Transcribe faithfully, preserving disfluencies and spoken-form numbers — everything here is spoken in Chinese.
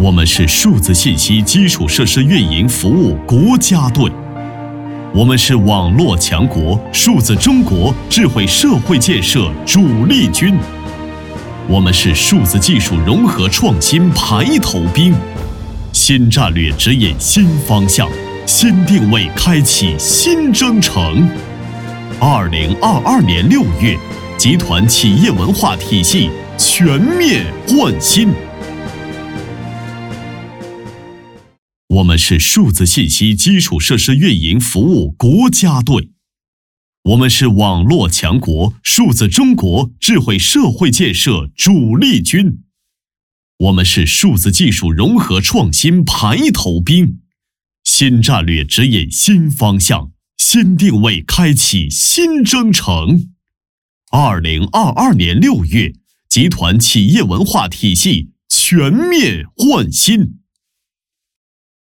我们是数字信息基础设施运营服务国家队，我们是网络强国、数字中国智慧社会建设主力军，我们是数字技术融合创新排头兵。新战略指引新方向，新定位开启新征程。二零二二年六月，集团企业文化体系全面换新。我们是数字信息基础设施运营服务国家队，我们是网络强国、数字中国智慧社会建设主力军，我们是数字技术融合创新排头兵。新战略指引新方向，新定位开启新征程。二零二二年六月，集团企业文化体系全面换新。